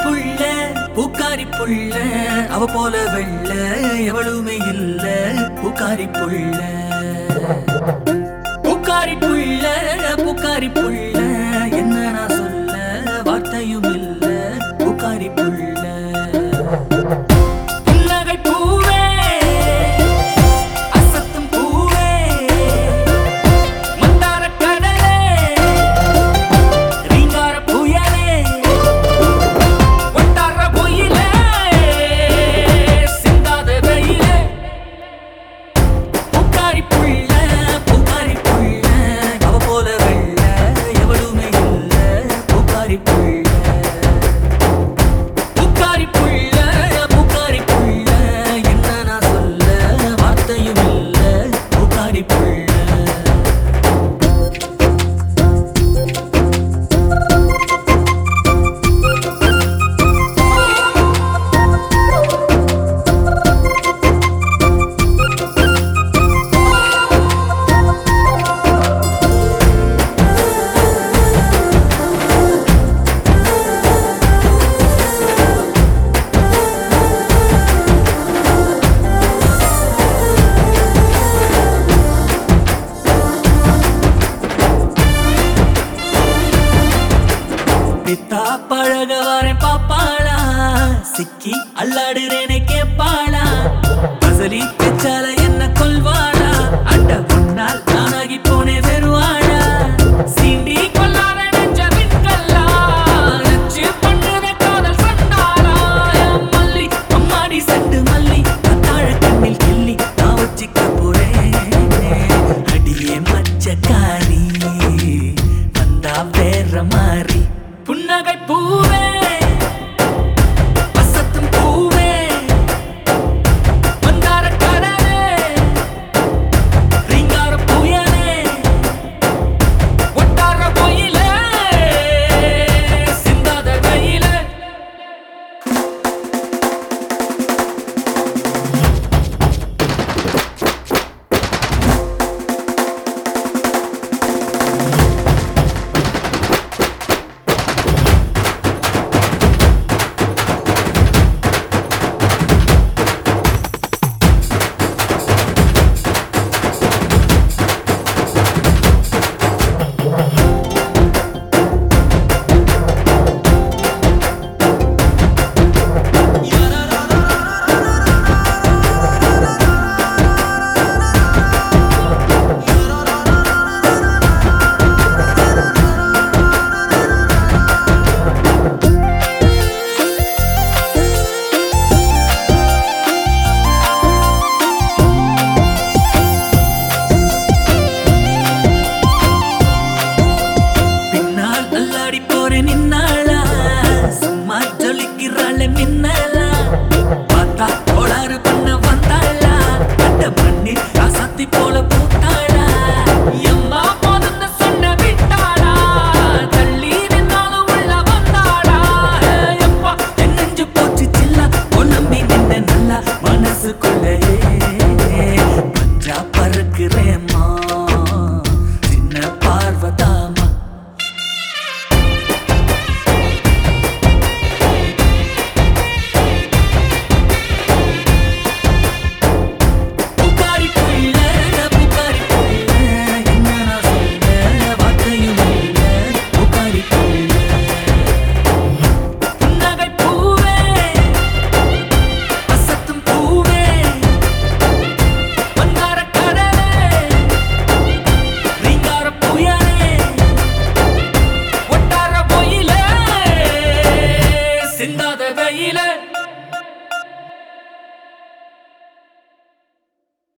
புள்ள பூக்காரி புள்ள அவ போல வெள்ள எவளுமே இல்ல பூக்காரி புள்ள பூக்காரி புள்ள பூக்காரி புள்ள என்ன நான் சொல்ல வார்த்தையும் இல்ல பூக்காரி புள்ள புன்னகை பூவே அசத்தும் பூவே மந்தார கடலே ரீங்கார புயலே ஒட்டார பொயிலே சிந்தாத வெயிலே பூக்காரி புள்ள பூக்காரி புள்ள அவ போல வெள்ள எவளுமே இல்ல பூக்காரி புள்ள பூக்காரி புள்ள பூக்காரி புள்ள என்ன நான் சொல்ல வார்த்தையும் இல்ல பூக்காரி புள்ள பித்தா பழக வரேன் பாப்பாளா சிக்கி அல்லாடுறேனே கேப்பாளா பசலி பெச்சால என்ன கொல்வாளா அண்ட முன்னால் நானாகி போனே வெறுவாளா சீண்டி கொல்லாத நெஞ்ச விண்கல்லா நச்சு பண்ணுற காதல் சண்டாளா மல்லி அம்மாடி சண்டு மல்லி கத்தாழ கண்ணில் கிள்ளி நான் வச்சுக்க போறேன் அடியே மச்சக்காரி